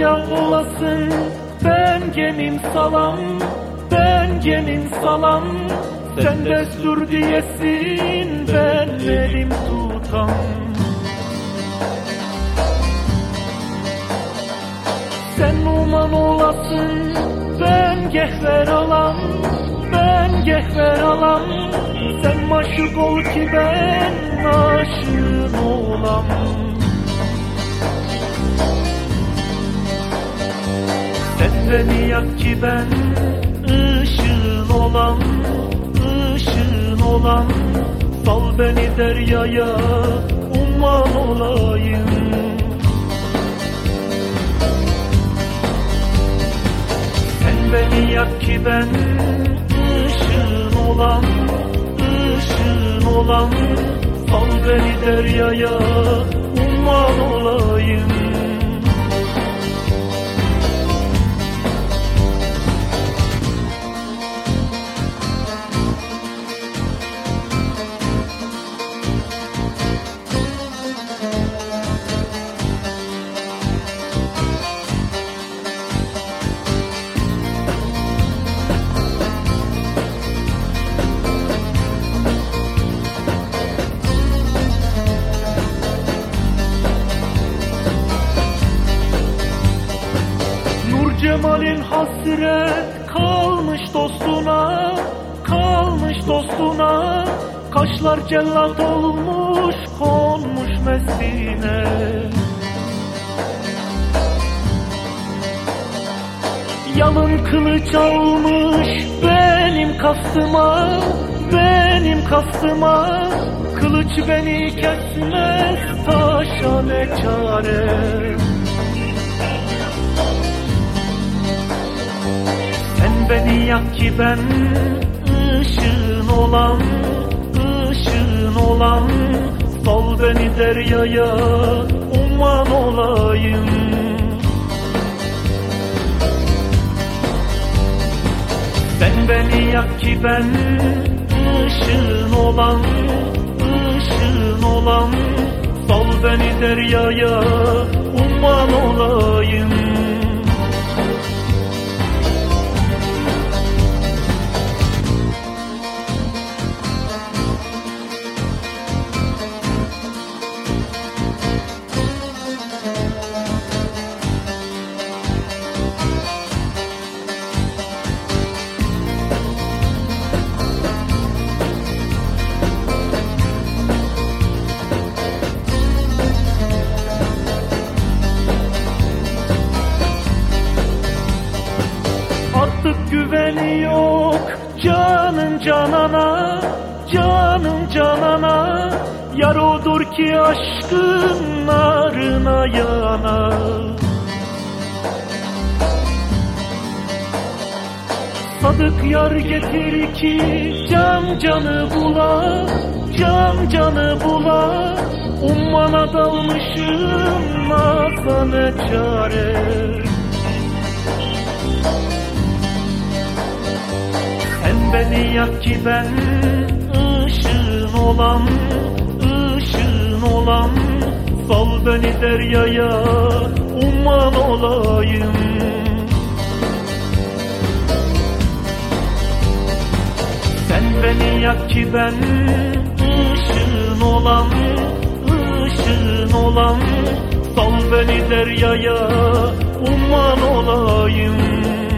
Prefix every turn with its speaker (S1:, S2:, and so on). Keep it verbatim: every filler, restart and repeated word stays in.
S1: derya olasın, ben gemim salam, ben gemim salam. Sen destur diyesin, ben elim tutam. Sen numan olasın, ben gehver alam, ben gehver alam. Sen maşuk ol ki ben aşığın olam. Sen beni yak ki ben ışığın olam, ışığın olam. Sal beni deryaya, umman olayım. Beni yak ki ben ışığın olam, ışığın olam. Sal beni deryaya, umman olayım. Cemal'in hasret kalmış dostuna, kalmış dostuna. Kaşlar cellat olmuş, konmuş mesine. Yalın kılıç almış benim kastıma, benim kastıma. Kılıç beni kesmez, taşa ne çare. Beni yak ki ben ışığın olam, ışığın olam. Sal beni deryaya, umman olayım. Sen beni yak ki ben ışığın olam, ışığın olam. Sal beni deryaya, umman olayım. Artık güveni yok canın canana, canın canana. Yar odur ki aşkın narına yanar. Sadık yar getir ki can canı bula, can canı bula. Ummana dalmışım, naza ne çare. Beni yak ki ben ışığın olam, ışığın olam. Sal beni deryaya, umman olayım. Sen beni yak ki ben ışığın olam, ışığın olam. Sal beni deryaya, umman olayım.